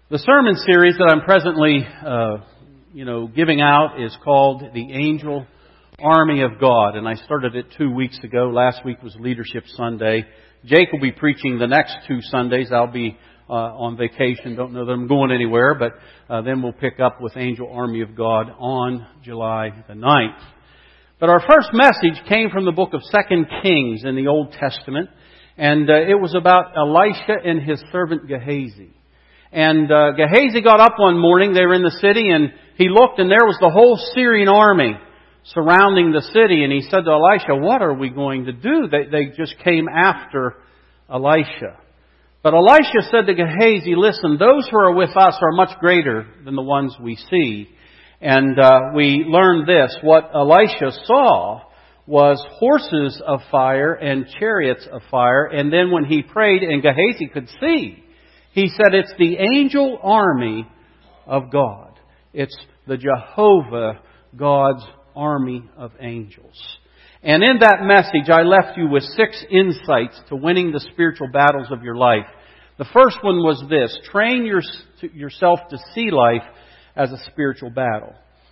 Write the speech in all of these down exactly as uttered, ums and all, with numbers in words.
The sermon series that I'm presently, uh, you know, giving out is called The Angel Army of God. And I started it two weeks ago. Last week was Leadership Sunday. Jake will be preaching the next two Sundays. I'll be uh, on vacation. Don't know that I'm going anywhere. But uh, then we'll pick up with Angel Army of God on July the ninth. But our first message came from the book of Second Kings in the Old Testament. And uh, it was about Elisha and his servant Gehazi. And uh, Gehazi got up one morning, they were in the city, and he looked and there was the whole Syrian army surrounding the city. And he said to Elisha, what are we going to do? They, they just came after Elisha. But Elisha said to Gehazi, listen, those who are with us are much greater than the ones we see. And uh, we learned this, what Elisha saw was horses of fire and chariots of fire. And then when he prayed and Gehazi could see, he said it's the angel army of God. It's the Jehovah, God's army of angels. And in that message, I left you with six insights to winning the spiritual battles of your life. The first one was this: train your, yourself to see life as a spiritual battle.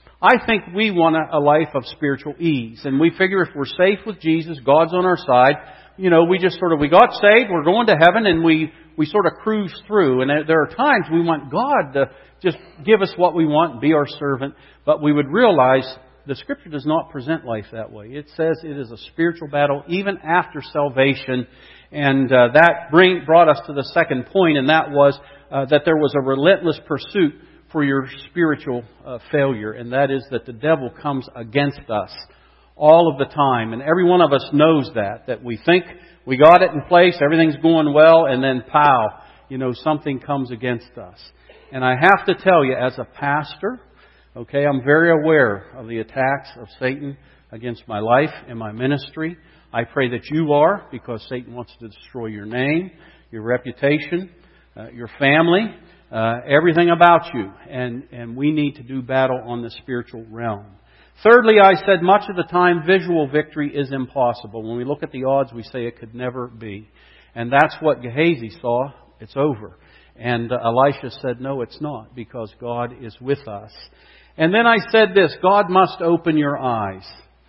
I think we want a, a life of spiritual ease. And we figure if we're safe with Jesus, God's on our side, you know, we just sort of, we got saved, we're going to heaven, and we We sort of cruise through. And there are times we want God to just give us what we want and be our servant. But we would realize the Scripture does not present life that way. It says it is a spiritual battle even after salvation. And uh, that bring, brought us to the second point, and that was uh, that there was a relentless pursuit for your spiritual uh, failure. And that is that the devil comes against us all of the time. And every one of us knows that, that we think we got it in place, everything's going well, and then pow, you know, something comes against us. And I have to tell you, as a pastor, okay, I'm very aware of the attacks of Satan against my life and my ministry. I pray that you are, because Satan wants to destroy your name, your reputation, uh, your family, uh, everything about you. And, and we need to do battle on the spiritual realm. Thirdly, I said much of the time visual victory is impossible. When we look at the odds, we say it could never be. And that's what Gehazi saw. It's over. And uh, Elisha said, no, it's not, because God is with us. And then I said this: God must open your eyes.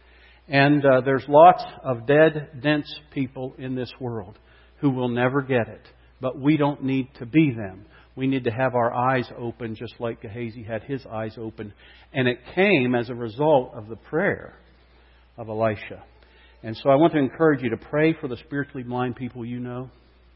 And uh, there's lots of dead, dense people in this world who will never get it. But we don't need to be them. We need to have our eyes open just like Gehazi had his eyes open. And it came as a result of the prayer of Elisha. And so I want to encourage you to pray for the spiritually blind people you know.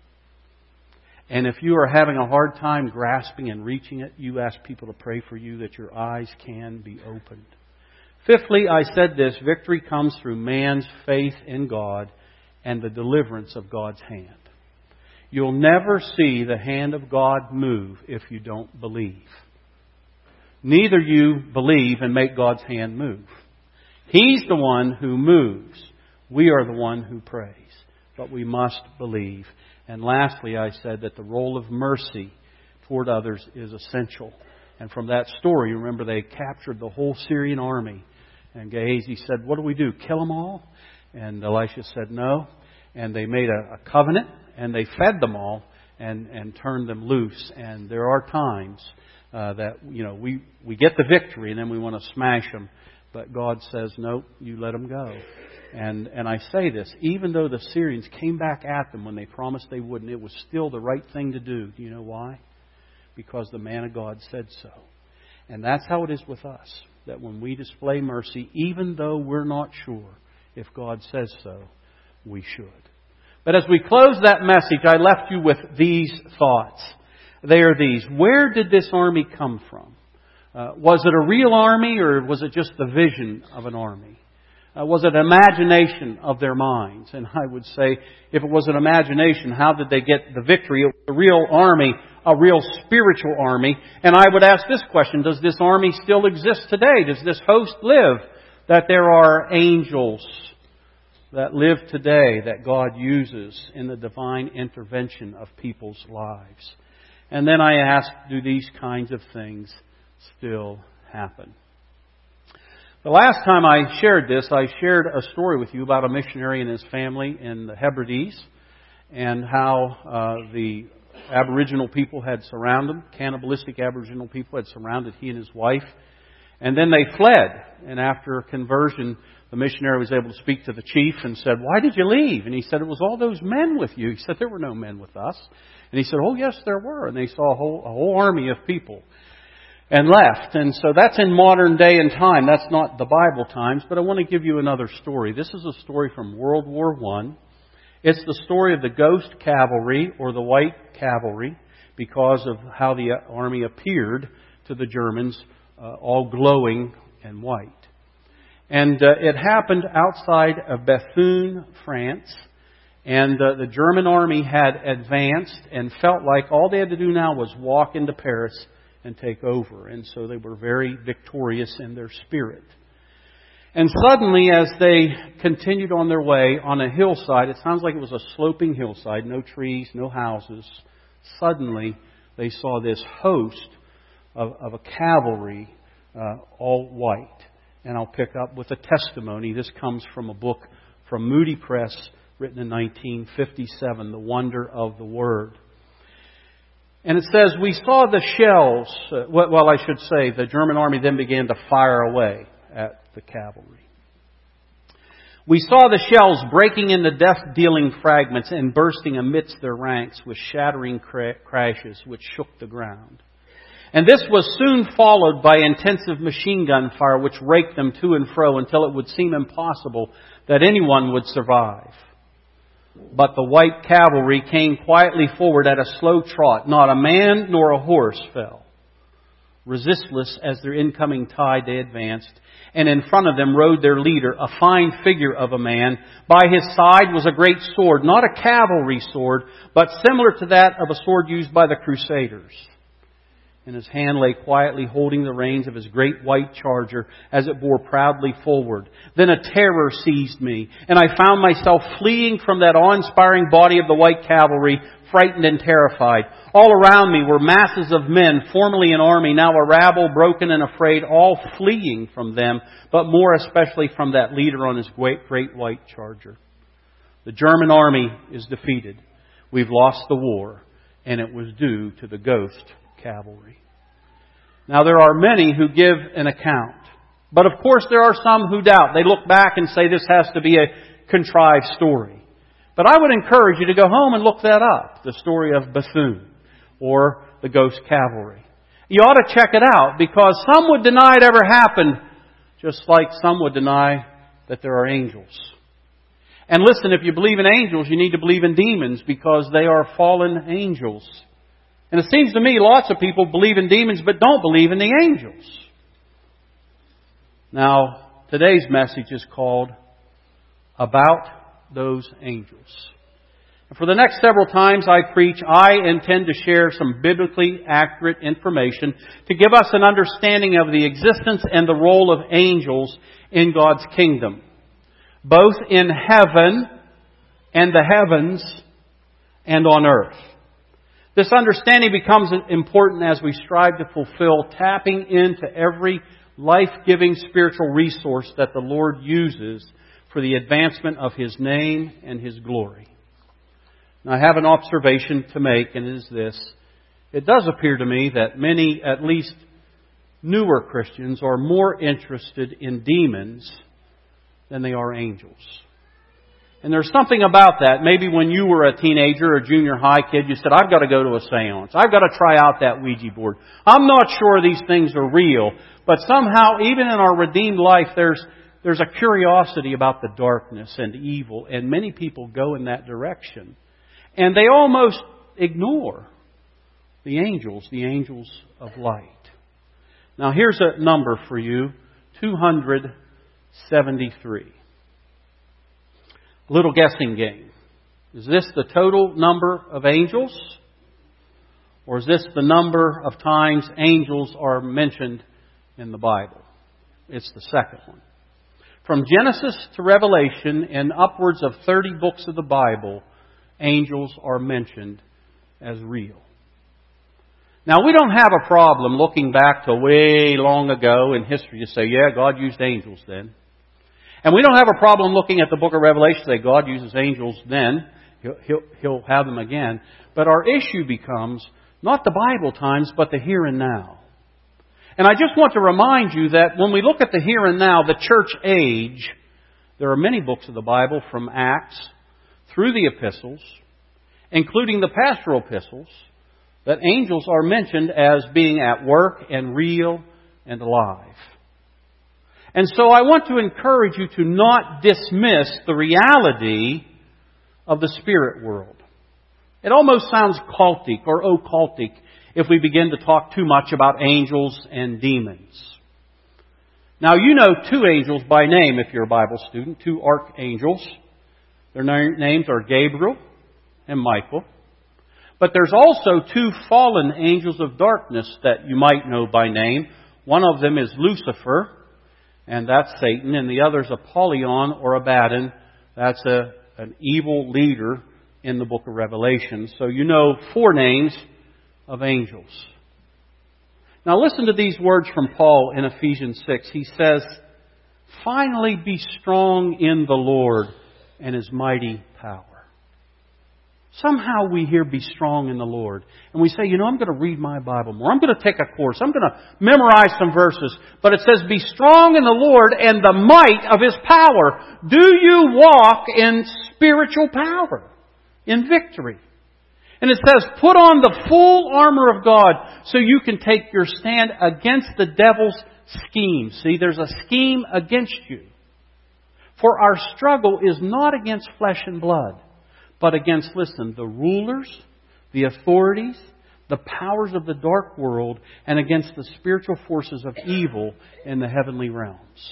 And if you are having a hard time grasping and reaching it, you ask people to pray for you that your eyes can be opened. Fifthly, I said this: victory comes through man's faith in God and the deliverance of God's hand. You'll never see the hand of God move if you don't believe. Neither you believe and make God's hand move. He's the one who moves. We are the one who prays. But we must believe. And lastly, I said that the role of mercy toward others is essential. And from that story, remember, they captured the whole Syrian army. And Gehazi said, what do we do? Kill them all? And Elisha said, no. And they made a, a covenant. And they fed them all and, and turned them loose. And there are times uh, that, you know, we, we get the victory and then we want to smash them. But God says, nope, you let them go. And, and I say this, even though the Syrians came back at them when they promised they wouldn't, it was still the right thing to do. Do you know why? Because the man of God said so. And that's how it is with us. That when we display mercy, even though we're not sure if God says so, we should. But as we close that message, I left you with these thoughts. They are these: where did this army come from? Uh, was it a real army, or was it just the vision of an army? Uh, was it imagination of their minds? And I would say, if it was an imagination, how did they get the victory? It was a real army, a real spiritual army. And I would ask this question: does this army still exist today? Does this host live? That there are angels that live today that God uses in the divine intervention of people's lives. And then I ask, do these kinds of things still happen? The last time I shared this, I shared a story with you about a missionary and his family in the Hebrides, and how uh, the Aboriginal people had surrounded him. Cannibalistic Aboriginal people had surrounded he and his wife. And then they fled. And after conversion, the missionary was able to speak to the chief and said, "Why did you leave?" And he said, "It was all those men with you." He said, "There were no men with us." And he said, "Oh, yes, there were." And they saw a whole, a whole army of people and left. And so that's in modern day and time. That's not the Bible times. But I want to give you another story. This is a story from World War One. It's the story of the Ghost Cavalry, or the White Cavalry, because of how the army appeared to the Germans, uh, all glowing and white. And uh, it happened outside of Bethune, France. And uh, the German army had advanced and felt like all they had to do now was walk into Paris and take over. And so they were very victorious in their spirit. And suddenly, as they continued on their way on a hillside, it sounds like it was a sloping hillside, no trees, no houses. Suddenly, they saw this host of, of a cavalry, uh, all white. And I'll pick up with a testimony. This comes from a book from Moody Press, written in nineteen fifty-seven, The Wonder of the Word. And it says, "We saw the shells," uh, well, I should say, the German army then began to fire away at the cavalry. "We saw the shells breaking into death-dealing fragments and bursting amidst their ranks with shattering cra- crashes which shook the ground. And this was soon followed by intensive machine gun fire which raked them to and fro until it would seem impossible that anyone would survive. But the white cavalry came quietly forward at a slow trot. Not a man nor a horse fell. Resistless as their incoming tide they advanced, and in front of them rode their leader, a fine figure of a man. By his side was a great sword, not a cavalry sword, but similar to that of a sword used by the Crusaders. In his hand lay quietly holding the reins of his great white charger as it bore proudly forward. Then a terror seized me, and I found myself fleeing from that awe-inspiring body of the white cavalry, frightened and terrified. All around me were masses of men, formerly an army, now a rabble, broken and afraid, all fleeing from them, but more especially from that leader on his great, great white charger. The German army is defeated. We've lost the war, and it was due to the Ghost Cavalry." Now there are many who give an account. But of course there are some who doubt. They look back and say this has to be a contrived story. But I would encourage you to go home and look that up. The story of Bethune, or the Ghost Cavalry. You ought to check it out, because some would deny it ever happened, just like some would deny that there are angels. And listen, if you believe in angels, you need to believe in demons, because they are fallen angels. And it seems to me lots of people believe in demons but don't believe in the angels. Now, today's message is called About Those Angels. And for the next several times I preach, I intend to share some biblically accurate information to give us an understanding of the existence and the role of angels in God's kingdom, both in heaven and the heavens and on earth. This understanding becomes important as we strive to fulfill tapping into every life-giving spiritual resource that the Lord uses for the advancement of His name and His glory. Now, I have an observation to make, and it is this. It does appear to me that many, at least newer Christians, are more interested in demons than they are angels. And there's something about that. Maybe when you were a teenager or a junior high kid, you said, I've got to go to a seance. I've got to try out that Ouija board. I'm not sure these things are real. But somehow, even in our redeemed life, there's there's a curiosity about the darkness and evil. And many people go in that direction. And they almost ignore the angels, the angels of light. Now here's a number for you, two hundred seventy-three. Little guessing game. Is this the total number of angels? Or is this the number of times angels are mentioned in the Bible? It's the second one. From Genesis to Revelation, in upwards of thirty books of the Bible, angels are mentioned as real. Now, we don't have a problem looking back to way long ago in history to say, yeah, God used angels then. And we don't have a problem looking at the book of Revelation to say God uses angels then He'll, he'll, he'll have them again. But our issue becomes not the Bible times, but the here and now. And I just want to remind you that when we look at the here and now, the church age, there are many books of the Bible from Acts through the epistles, including the pastoral epistles, that angels are mentioned as being at work and real and alive. And so I want to encourage you to not dismiss the reality of the spirit world. It almost sounds cultic or occultic if we begin to talk too much about angels and demons. Now, you know two angels by name if you're a Bible student, two archangels. Their names are Gabriel and Michael. But there's also two fallen angels of darkness that you might know by name. One of them is Lucifer, and that's Satan, and the other is Apollyon or Abaddon. That's a, an evil leader in the book of Revelation. So you know four names of angels. Now listen to these words from Paul in Ephesians six. He says, "Finally be strong in the Lord and His mighty power." Somehow we hear "be strong in the Lord." And we say, you know, I'm going to read my Bible more. I'm going to take a course. I'm going to memorize some verses. But it says, "Be strong in the Lord and the might of His power." Do you walk in spiritual power, in victory? And it says, "Put on the full armor of God so you can take your stand against the devil's scheme." See, there's a scheme against you. "For our struggle is not against flesh and blood, but against," listen, "the rulers, the authorities, the powers of the dark world, and against the spiritual forces of evil in the heavenly realms."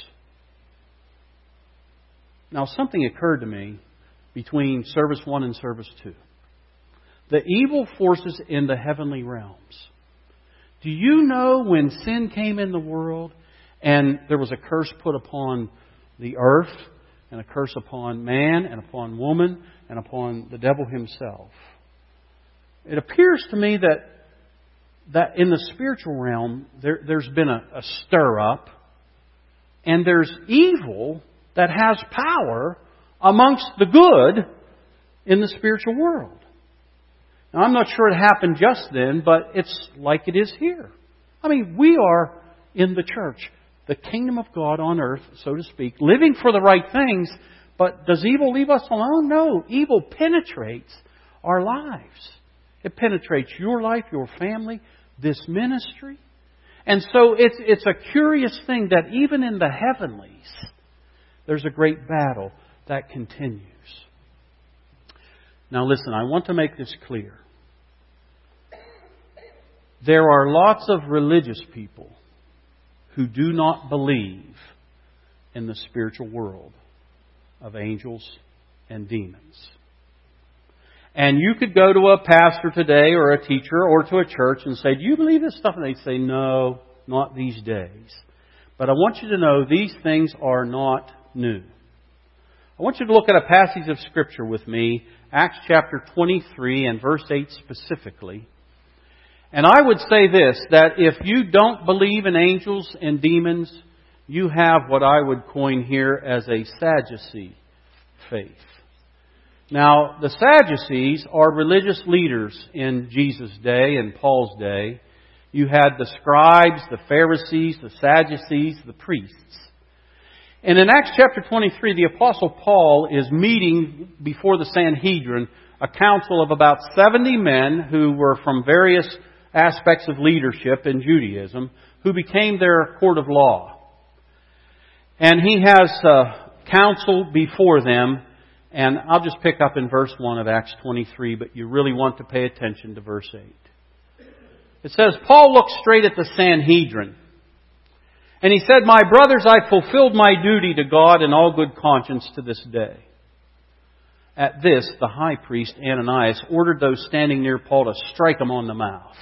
Now, something occurred to me between service one and service two. The evil forces in the heavenly realms. Do you know when sin came in the world and there was a curse put upon the earth and a curse upon man and upon woman and upon the devil himself? It appears to me that that in the spiritual realm there, there's been a, a stir up, and there's evil that has power amongst the good in the spiritual world. Now, I'm not sure it happened just then, but it's like it is here. I mean, we are in the church, the kingdom of God on earth, so to speak, living for the right things. But does evil leave us alone? No. Evil penetrates our lives. It penetrates your life, your family, this ministry. And so it's, it's a curious thing that even in the heavenlies, there's a great battle that continues. Now listen, I want to make this clear. There are lots of religious people who do not believe in the spiritual world of angels and demons. And you could go to a pastor today or a teacher or to a church and say, "Do you believe this stuff?" And they'd say, "No, not these days." But I want you to know these things are not new. I want you to look at a passage of Scripture with me, Acts chapter twenty-three and verse eight specifically. And I would say this, that if you don't believe in angels and demons, you have what I would coin here as a Sadducee faith. Now, the Sadducees are religious leaders in Jesus' day and Paul's day. You had the scribes, the Pharisees, the Sadducees, the priests. And in Acts chapter twenty-three, the Apostle Paul is meeting before the Sanhedrin, a council of about seventy men who were from various aspects of leadership in Judaism, who became their court of law. And he has uh, counsel before them, and I'll just pick up in verse one of Acts twenty-three, but you really want to pay attention to verse eight. It says, "Paul looked straight at the Sanhedrin, and he said, 'My brothers, I fulfilled my duty to God in all good conscience to this day.' At this, the high priest Ananias ordered those standing near Paul to strike him on the mouth.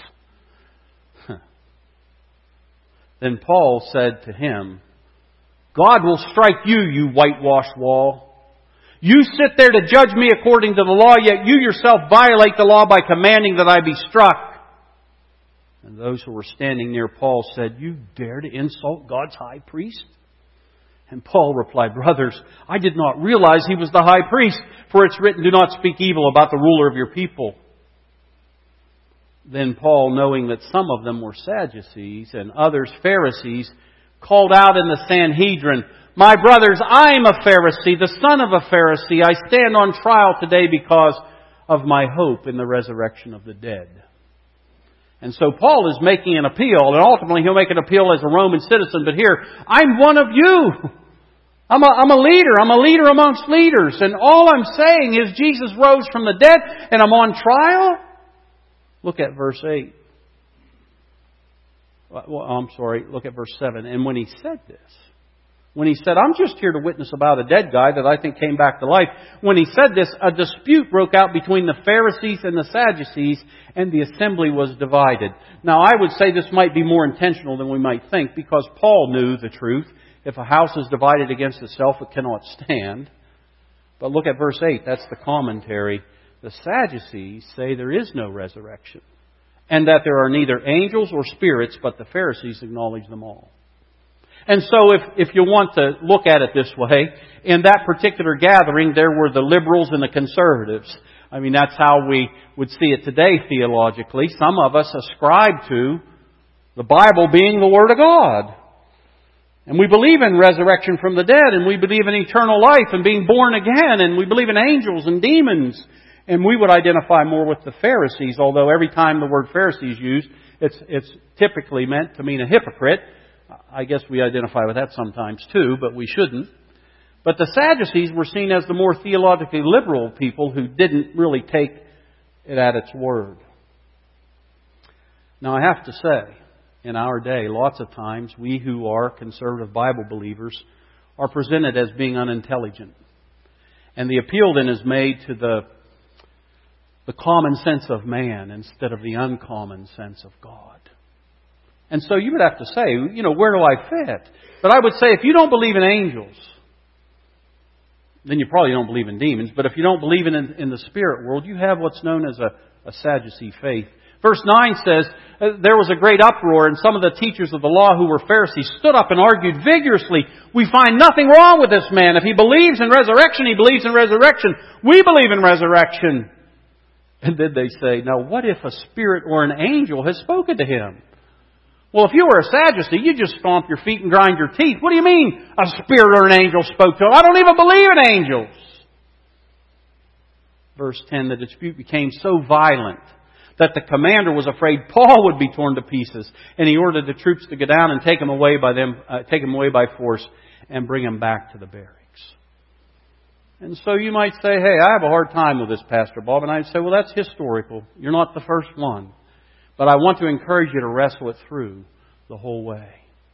Then Paul said to him, 'God will strike you, you whitewashed wall. You sit there to judge me according to the law, yet you yourself violate the law by commanding that I be struck.' And those who were standing near Paul said, 'You dare to insult God's high priest?' And Paul replied, "Brothers, I did not realize he was the high priest, for it's written, 'Do not speak evil about the ruler of your people.'" Then Paul, knowing that some of them were Sadducees and others Pharisees, called out in the Sanhedrin, "My brothers, I am a Pharisee, the son of a Pharisee. I stand on trial today because of my hope in the resurrection of the dead." And so Paul is making an appeal, and ultimately he'll make an appeal as a Roman citizen. But here, I'm one of you. I'm a, I'm a leader. I'm a leader amongst leaders. And all I'm saying is Jesus rose from the dead, and I'm on trial? Look at verse eight. Well, I'm sorry, look at verse seven. And when he said this, when he said, "I'm just here to witness about a dead guy that I think came back to life," when he said this, a dispute broke out between the Pharisees and the Sadducees, and the assembly was divided. Now, I would say this might be more intentional than we might think, because Paul knew the truth. If a house is divided against itself, it cannot stand. But look at verse eight. That's the commentary. The Sadducees say there is no resurrection, and that there are neither angels or spirits, but the Pharisees acknowledge them all. And so if, if you want to look at it this way, in that particular gathering, there were the liberals and the conservatives. I mean, that's how we would see it today theologically. Some of us ascribe to the Bible being the Word of God. And we believe in resurrection from the dead, and we believe in eternal life and being born again, and we believe in angels and demons. And we would identify more with the Pharisees, although every time the word Pharisee is used, it's, it's typically meant to mean a hypocrite. I guess we identify with that sometimes too, but we shouldn't. But the Sadducees were seen as the more theologically liberal people who didn't really take it at its word. Now, I have to say, in our day, lots of times we who are conservative Bible believers are presented as being unintelligent. And the appeal then is made to the, the common sense of man instead of the uncommon sense of God. And so you would have to say, you know, where do I fit? But I would say, if you don't believe in angels, then you probably don't believe in demons. But if you don't believe in, in the spirit world, you have what's known as a, a Sadducee faith. Verse nine says, there was a great uproar, and some of the teachers of the law who were Pharisees stood up and argued vigorously, "We find nothing wrong with this man. If he believes in resurrection, he believes in resurrection. We believe in resurrection." And then they say, "Now what if a spirit or an angel has spoken to him?" Well, if you were a Sadducee, you'd just stomp your feet and grind your teeth. What do you mean a spirit or an angel spoke to him? I don't even believe in angels. Verse ten, the dispute became so violent that the commander was afraid Paul would be torn to pieces, and he ordered the troops to go down and take him away by them, uh, take him away by force and bring him back to the barracks. And so you might say, "Hey, I have a hard time with this, Pastor Bob." And I'd say, "Well, that's historical. You're not the first one. But I want to encourage you to wrestle it through the whole way."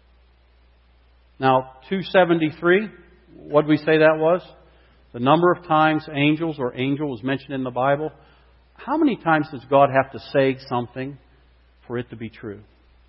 Now, two seventy-three, what did we say that was? The number of times angels or angel was mentioned in the Bible. How many times does God have to say something for it to be true?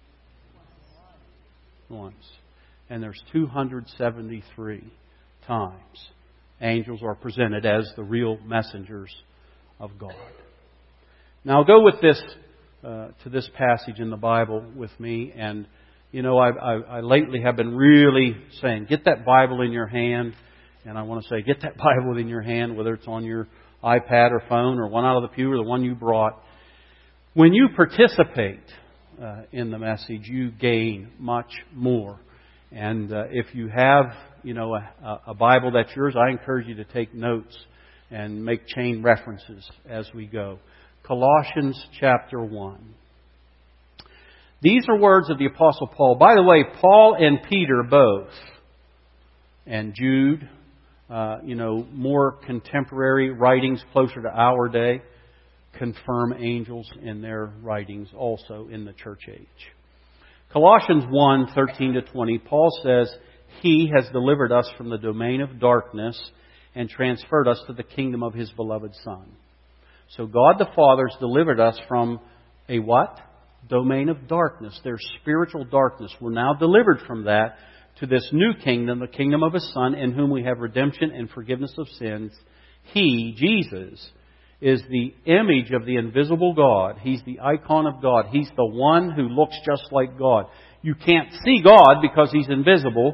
Once. And there's two hundred seventy-three times angels are presented as the real messengers of God. Now, go with this Uh, to this passage in the Bible with me. And, you know, I, I, I lately have been really saying, get that Bible in your hand. And I want to say, get that Bible in your hand, whether it's on your iPad or phone or one out of the pew or the one you brought. When you participate uh, in the message, you gain much more. And uh, if you have, you know, a, a Bible that's yours, I encourage you to take notes and make chain references as we go. Colossians chapter one. These are words of the Apostle Paul. By the way, Paul and Peter both, and Jude, uh, you know, more contemporary writings closer to our day, confirm angels in their writings also in the church age. Colossians one, thirteen to twenty, Paul says, "He has delivered us from the domain of darkness and transferred us to the kingdom of His beloved Son." So God the Father has delivered us from a what? Domain of darkness. There's spiritual darkness. We're now delivered from that to this new kingdom, the kingdom of His Son, in whom we have redemption and forgiveness of sins. He, Jesus, is the image of the invisible God. He's the icon of God. He's the one who looks just like God. You can't see God because He's invisible,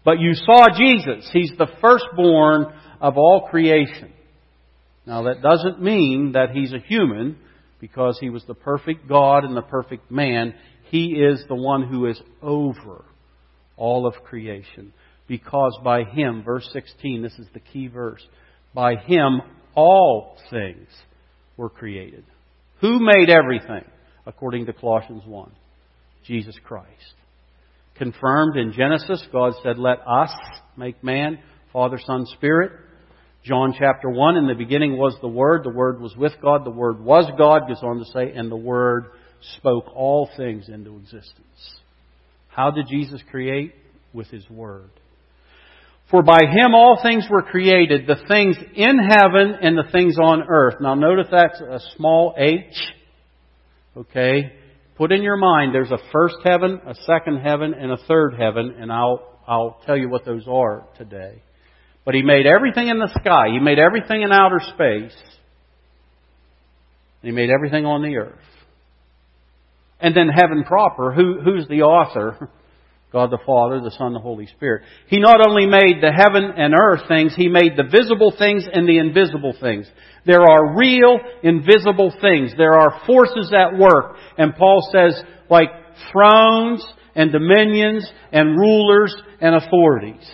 But you saw Jesus. He's the firstborn of all creation. Now that doesn't mean that He's a human, because He was the perfect God and the perfect man. He is the one who is over all of creation. Because by Him, verse sixteen, this is the key verse, by Him all things were created. Who made everything? According to Colossians one. Jesus Christ. Confirmed in Genesis, God said, let us make man, Father, Son, Spirit. John chapter one, in the beginning was the Word. The Word was with God. The Word was God, goes on to say, and the Word spoke all things into existence. How did Jesus create? With His Word. For by Him all things were created, the things in heaven and the things on earth. Now notice that's a small h. Okay? Put in your mind there's a first heaven, a second heaven, and a third heaven, and I'll I'll tell you what those are today. But He made everything in the sky. He made everything in outer space. And He made everything on the earth. And then heaven proper, who who's the author? God the Father, the Son, the Holy Spirit. He not only made the heaven and earth things, He made the visible things and the invisible things. There are real, invisible things. There are forces at work. And Paul says, like thrones and dominions and rulers and authorities.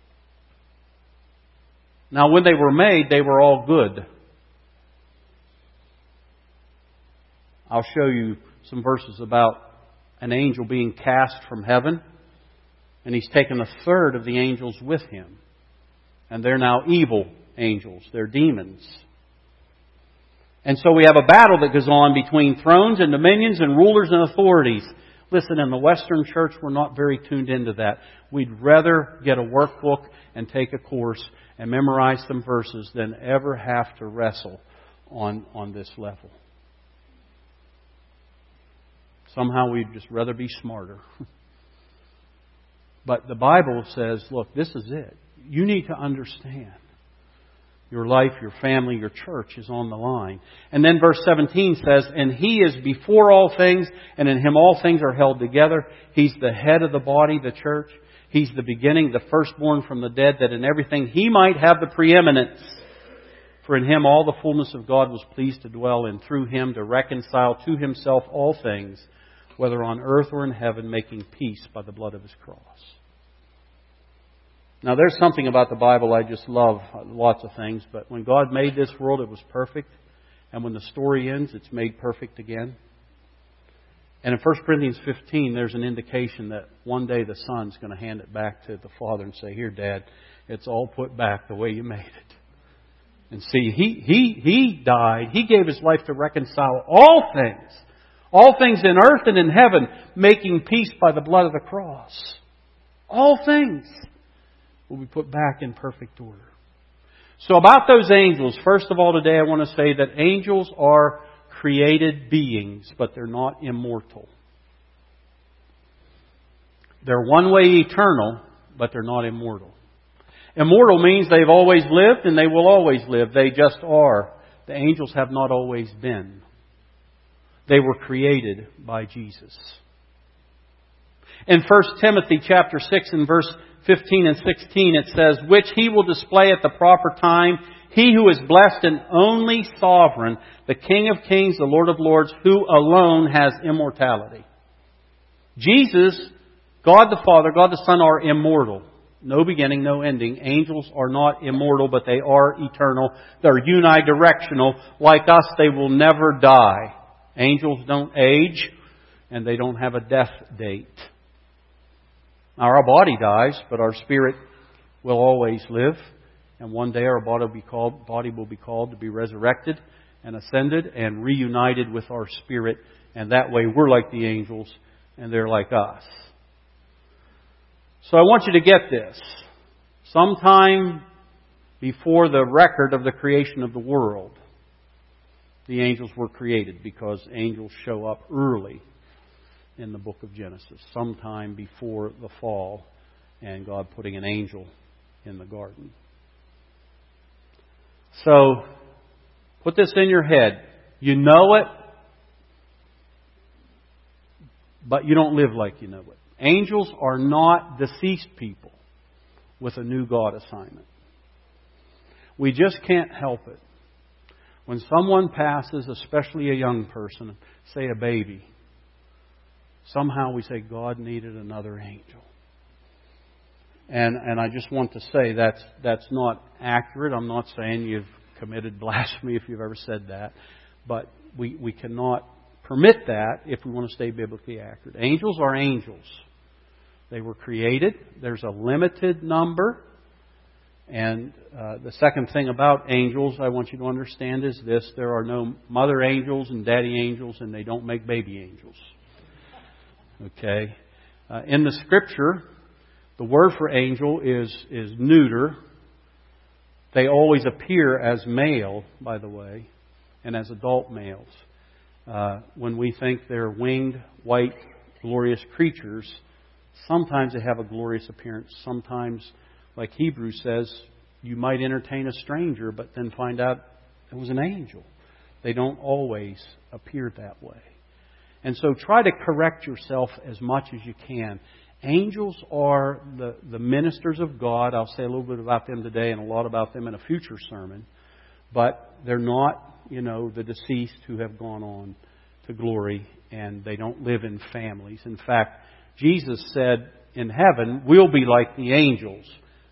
Now, when they were made, they were all good. I'll show you some verses about an angel being cast from heaven. And he's taken a third of the angels with him. And they're now evil angels. They're demons. And so we have a battle that goes on between thrones and dominions and rulers and authorities. Listen, in the Western church, we're not very tuned into that. We'd rather get a workbook and take a course and memorize some verses than ever have to wrestle on, on this level. Somehow we'd just rather be smarter. But the Bible says, look, this is it. You need to understand. Your life, your family, your church is on the line. And then verse seventeen says, and He is before all things, and in Him all things are held together. He's the head of the body, the church. He's the beginning, the firstborn from the dead, that in everything He might have the preeminence. For in Him all the fullness of God was pleased to dwell, and through Him to reconcile to Himself all things, whether on earth or in heaven, making peace by the blood of His cross. Now, there's something about the Bible I just love, lots of things, but when God made this world, it was perfect. And when the story ends, it's made perfect again. And in First Corinthians fifteen, there's an indication that one day the Son's going to hand it back to the Father and say, here, Dad, it's all put back the way you made it. And see, He, He, He died. He gave His life to reconcile all things. All things in earth and in heaven, making peace by the blood of the cross. All things will be put back in perfect order. So about those angels, first of all today I want to say that angels are created beings, but they're not immortal. They're one way eternal, but they're not immortal. Immortal means they've always lived and they will always live. They just are. The angels have not always been. They were created by Jesus. In First Timothy chapter six and verse fifteen and sixteen it says, which He will display at the proper time, He who is blessed and only sovereign, the King of kings, the Lord of lords, who alone has immortality. Jesus, God the Father, God the Son are immortal. No beginning, no ending. Angels are not immortal, but they are eternal. They're unidirectional. Like us, they will never die. Angels don't age, and they don't have a death date. Now, our body dies, but our spirit will always live. And one day our body will be called, body will be called to be resurrected and ascended and reunited with our spirit. And that way we're like the angels and they're like us. So I want you to get this. Sometime before the record of the creation of the world, the angels were created, because angels show up early in the book of Genesis, sometime before the fall and God putting an angel in the garden. So, put this in your head. You know it, but you don't live like you know it. Angels are not deceased people. with a new God assignment. We just can't help it. When someone passes, especially a young person, say a baby, somehow we say God needed another angel. And and I just want to say that's that's not accurate. I'm not saying you've committed blasphemy if you've ever said that. But we, we cannot permit that if we want to stay biblically accurate. Angels are angels. They were created. There's a limited number. And uh, the second thing about angels I want you to understand is this. There are no mother angels and daddy angels, and they don't make baby angels. Okay? Uh, in the Scripture, the word for angel is, is neuter. They always appear as male, by the way, and as adult males. Uh, when we think they're winged, white, glorious creatures, sometimes they have a glorious appearance. Sometimes, like Hebrews says, you might entertain a stranger, but then find out it was an angel. They don't always appear that way. And so try to correct yourself as much as you can. Angels are the, the ministers of God. I'll say a little bit about them today and a lot about them in a future sermon. But they're not, you know, the deceased who have gone on to glory, and they don't live in families. In fact, Jesus said in heaven, we'll be like the angels.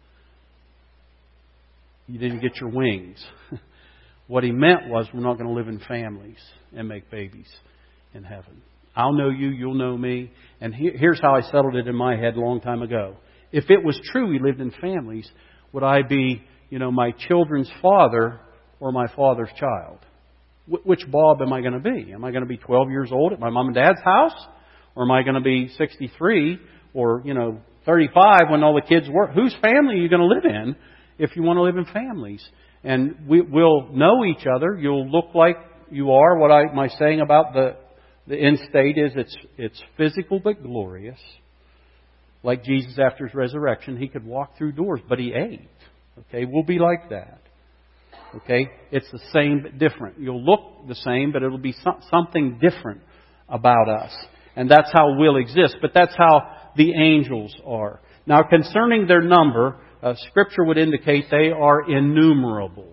You didn't get your wings. What he meant was we're not going to live in families and make babies in heaven. I'll know you, you'll know me. And here's how I settled it in my head a long time ago. If it was true we lived in families, would I be, you know, my children's father or my father's child? Which Bob am I going to be? Am I going to be twelve years old at my mom and dad's house? Or am I going to be sixty-three or, you know, thirty-five when all the kids work? Whose family are you going to live in if you want to live in families? And we, we'll know each other. You'll look like you are. What I, my saying about the, the end state is it's, it's physical but glorious. Like Jesus after His resurrection, He could walk through doors, but He ate. Okay, we'll be like that. Okay, it's the same but different. You'll look the same, but it'll be so- something different about us. And that's how we'll exist. But that's how the angels are. Now, concerning their number, uh, Scripture would indicate they are innumerable.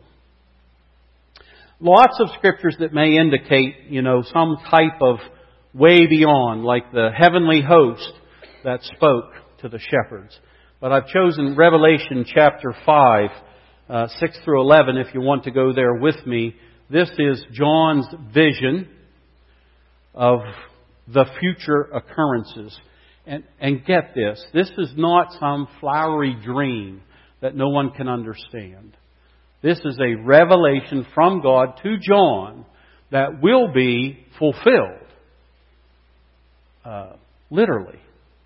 Lots of Scriptures that may indicate, you know, some type of way beyond, like the heavenly host that spoke to the shepherds. But I've chosen Revelation chapter five, uh, six through eleven, if you want to go there with me. This is John's vision of the future occurrences. And, and get this, this is not some flowery dream that no one can understand. This is a revelation from God to John that will be fulfilled. Uh, literally.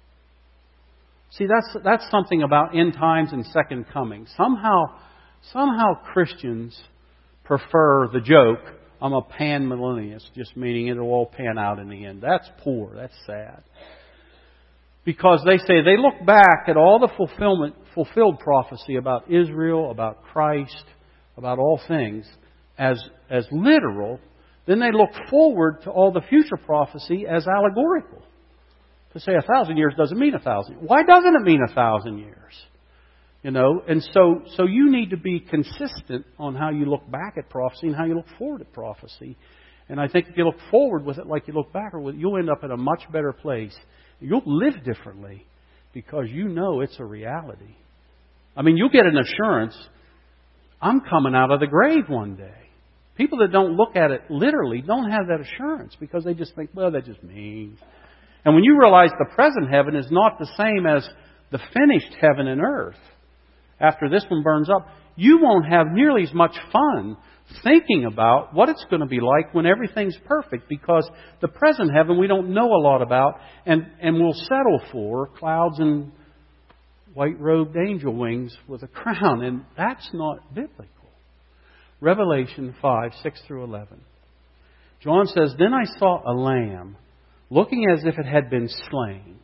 See, that's that's something about end times and second coming. Somehow, somehow Christians prefer the joke, I'm a pan-millennialist, just meaning it'll all pan out in the end. That's poor. That's sad. Because they say they look back at all the fulfillment, fulfilled prophecy about Israel, about Christ, about all things as, as literal. Then they look forward to all the future prophecy as allegorical. To say a thousand years doesn't mean a thousand. Why doesn't it mean a thousand years? You know, and so so you need to be consistent on how you look back at prophecy and how you look forward at prophecy. And I think if you look forward with it like you look backward with it, you'll end up in a much better place. You'll live differently because you know it's a reality. I mean, you'll get an assurance, I'm coming out of the grave one day. People that don't look at it literally don't have that assurance because they just think, well, that just means. And when you realize the present heaven is not the same as the finished heaven and earth, after this one burns up, you won't have nearly as much fun thinking about what it's going to be like when everything's perfect, because the present heaven we don't know a lot about, and, and we'll settle for clouds and white-robed angel wings with a crown, and that's not biblical. Revelation five, six through eleven. John says, Then I saw a lamb, looking as if it had been slain,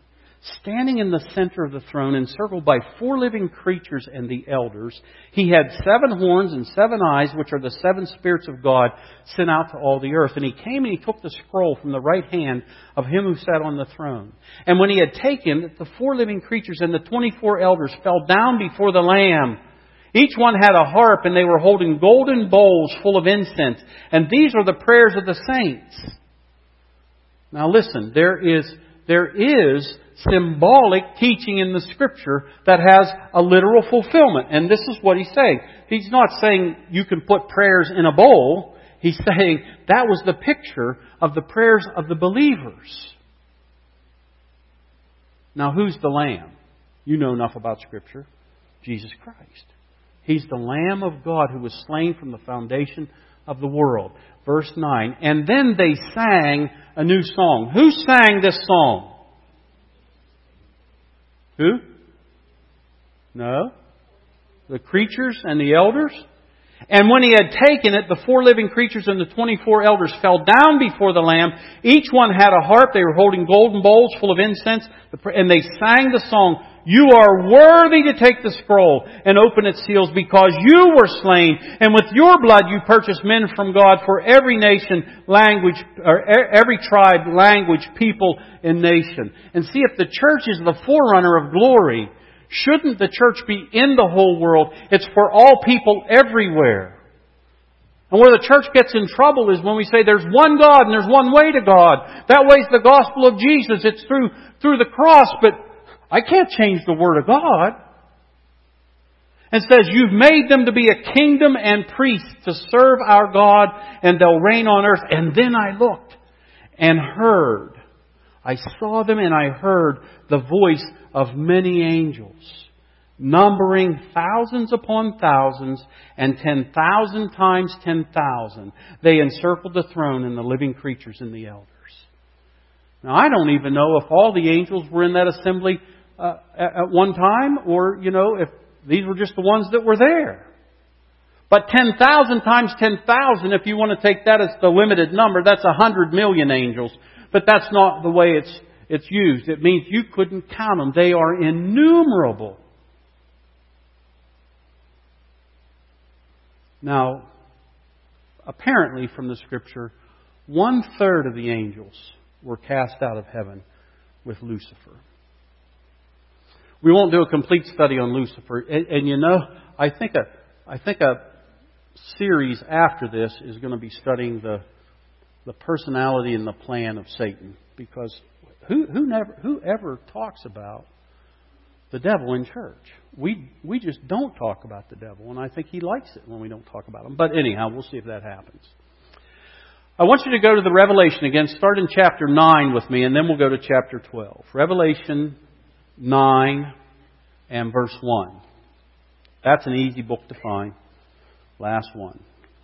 Standing in the center of the throne, encircled by four living creatures and the elders, he had seven horns and seven eyes, which are the seven spirits of God sent out to all the earth. And he came and he took the scroll from the right hand of him who sat on the throne. And when he had taken it, the four living creatures and the twenty-four elders fell down before the Lamb. Each one had a harp, and they were holding golden bowls full of incense. And these are the prayers of the saints. Now listen, there is, there is symbolic teaching in the Scripture that has a literal fulfillment. And this is what he's saying. He's not saying you can put prayers in a bowl. He's saying that was the picture of the prayers of the believers. Now, who's the Lamb? You know enough about Scripture. Jesus Christ. He's the Lamb of God who was slain from the foundation of the world. Verse nine. And then they sang a new song. Who sang this song? Who? No. The creatures and the elders. And when he had taken it, the four living creatures and the twenty-four elders fell down before the Lamb. Each one had a harp. They were holding golden bowls full of incense. And they sang the song, "You are worthy to take the scroll and open its seals, because you were slain, and with your blood you purchased men from God for every nation, language, or every tribe, language, people, and nation." And see, if the church is the forerunner of glory, shouldn't the church be in the whole world? It's for all people everywhere. And where the church gets in trouble is when we say there's one God and there's one way to God. That way's the gospel of Jesus. It's through through the cross, but I can't change the Word of God. And says, you've made them to be a kingdom and priests to serve our God, and they'll reign on earth. And then I looked and heard. I saw them and I heard the voice of many angels, numbering thousands upon thousands and ten thousand times ten thousand. They encircled the throne and the living creatures and the elders. Now, I don't even know if all the angels were in that assembly uh, at one time, or, you know, if these were just the ones that were there. But ten thousand times ten thousand, if you want to take that as the limited number, that's one hundred million angels. But that's not the way it's it's used. It means you couldn't count them. They are innumerable. Now, apparently from the Scripture, one third of the angels were cast out of heaven with Lucifer. We won't do a complete study on Lucifer. And, and you know, I think a I think a series after this is going to be studying the the personality and the plan of Satan. Because who who never who ever talks about the devil in church? We we just don't talk about the devil, and I think he likes it when we don't talk about him. But anyhow, we'll see if that happens. I want you to go to the Revelation again. Start in chapter nine with me, and then we'll go to chapter twelve. Revelation nine and verse one. That's an easy book to find. Last one.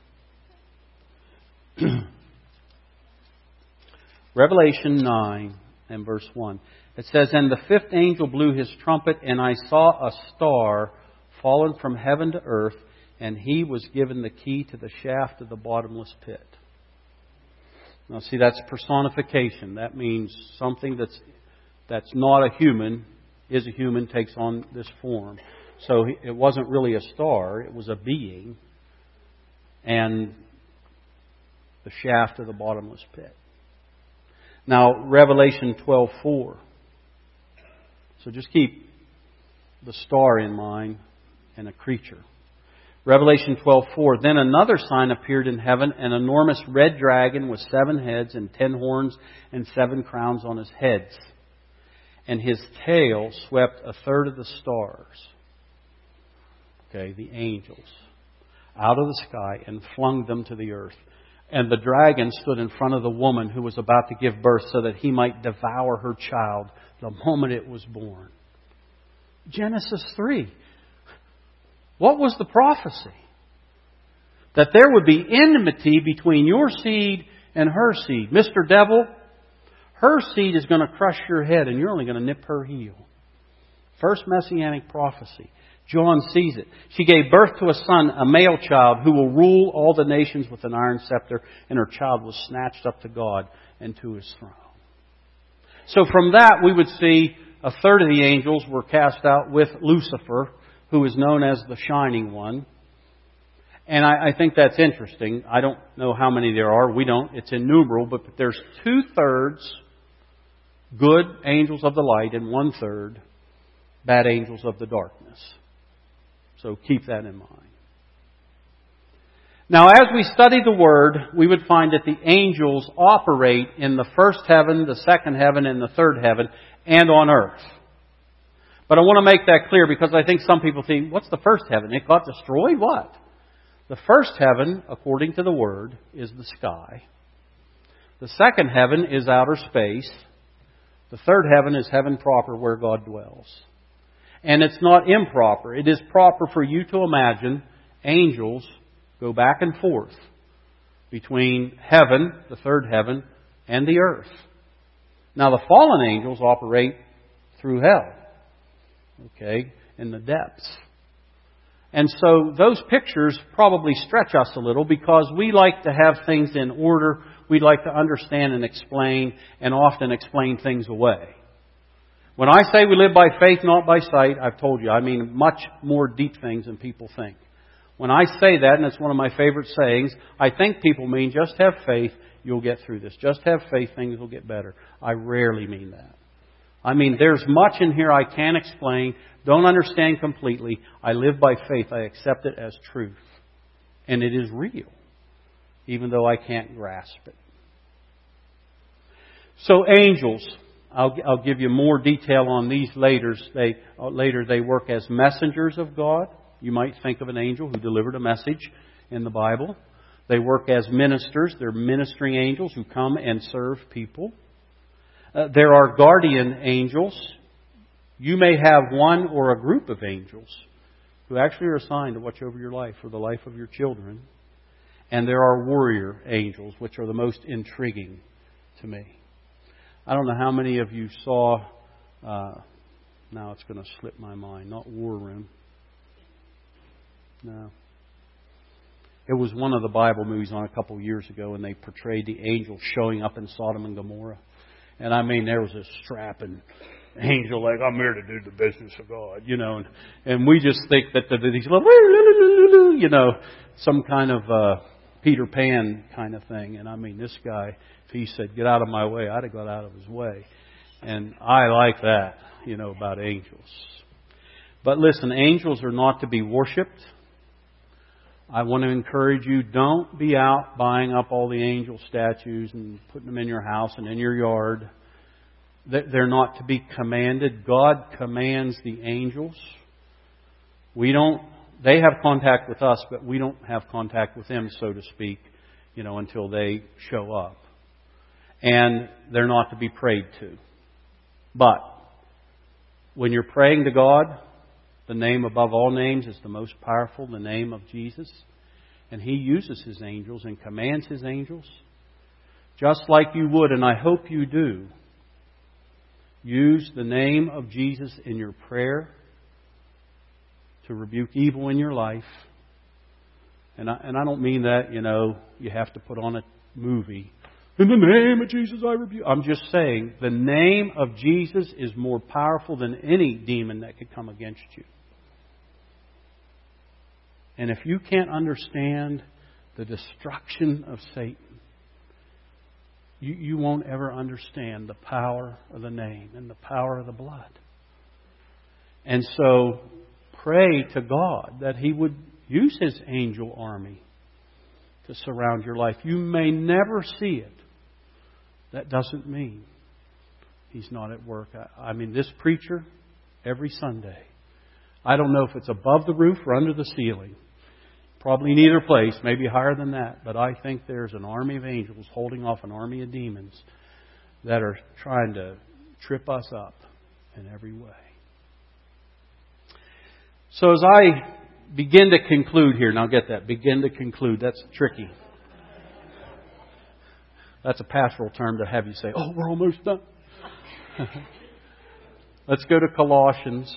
Revelation nine and verse one. It says, "And the fifth angel blew his trumpet, and I saw a star fallen from heaven to earth, and he was given the key to the shaft of the bottomless pit." Now, see, that's personification. That means something that's that's not a human, is a human, takes on this form. So it wasn't really a star, it was a being. And the shaft of the bottomless pit. Now, Revelation twelve four. So just keep the star in mind and a creature. Revelation twelve four. "Then another sign appeared in heaven, an enormous red dragon with seven heads and ten horns and seven crowns on his heads. And his tail swept a third of the stars," okay, the angels, "out of the sky and flung them to the earth. And the dragon stood in front of the woman who was about to give birth, so that he might devour her child the moment it was born." Genesis three. What was the prophecy? That there would be enmity between your seed and her seed. Mister Devil, her seed is going to crush your head and you're only going to nip her heel. First messianic prophecy. John sees it. "She gave birth to a son, a male child, who will rule all the nations with an iron scepter, and her child was snatched up to God and to His throne." So from that we would see a third of the angels were cast out with Lucifer, who is known as the Shining One. And I, I think that's interesting. I don't know how many there are. We don't. It's innumerable. But there's two-thirds good angels of the light and one-third bad angels of the darkness. So keep that in mind. Now, as we study the Word, we would find that the angels operate in the first heaven, the second heaven, and the third heaven, and on earth. But I want to make that clear because I think some people think, what's the first heaven? It got destroyed? What? The first heaven, according to the Word, is the sky. The second heaven is outer space. The third heaven is heaven proper, where God dwells. And it's not improper. It is proper for you to imagine angels go back and forth between heaven, the third heaven, and the earth. Now, the fallen angels operate through hell, okay, in the depths. And so those pictures probably stretch us a little because we like to have things in order. We like to understand and explain, and often explain things away. When I say we live by faith, not by sight, I've told you, I mean much more deep things than people think. When I say that, and it's one of my favorite sayings, I think people mean just have faith, you'll get through this. Just have faith, things will get better. I rarely mean that. I mean, there's much in here I can't explain, don't understand completely. I live by faith. I accept it as truth. And it is real, even though I can't grasp it. So angels, I'll, I'll give you more detail on these later. They, uh, later they work as messengers of God. You might think of an angel who delivered a message in the Bible. They work as ministers. They're ministering angels who come and serve people. Uh, there are guardian angels. You may have one or a group of angels who actually are assigned to watch over your life or the life of your children. And there are warrior angels, which are the most intriguing to me. I don't know how many of you saw, uh, now it's going to slip my mind, not War Room. No. It was one of the Bible movies on a couple of years ago, and they portrayed the angels showing up in Sodom and Gomorrah. And I mean, there was a strapping angel like, I'm here to do the business of God, you know. And, and we just think that the, these little, you know, some kind of uh, Peter Pan kind of thing. And I mean, this guy, if he said, get out of my way, I'd have got out of his way. And I like that, you know, about angels. But listen, angels are not to be worshipped. I want to encourage you, don't be out buying up all the angel statues and putting them in your house and in your yard. They're not to be commanded. God commands the angels. We don't, they have contact with us, but we don't have contact with them, so to speak, you know, until they show up. And they're not to be prayed to. But when you're praying to God, the name above all names is the most powerful, the name of Jesus. And He uses His angels and commands His angels. Just like you would, and I hope you do, use the name of Jesus in your prayer to rebuke evil in your life. And I, and I don't mean that, you know, you have to put on a movie. In the name of Jesus I rebuke. I'm just saying the name of Jesus is more powerful than any demon that could come against you. And if you can't understand the destruction of Satan, you, you won't ever understand the power of the name and the power of the blood. And so pray to God that He would use His angel army to surround your life. You may never see it. That doesn't mean He's not at work. I, I mean, this preacher, every Sunday, I don't know if it's above the roof or under the ceiling. Probably neither place, maybe higher than that. But I think there's an army of angels holding off an army of demons that are trying to trip us up in every way. So as I begin to conclude here, now get that, begin to conclude, that's tricky. That's a pastoral term to have you say, oh, we're almost done. Let's go to Colossians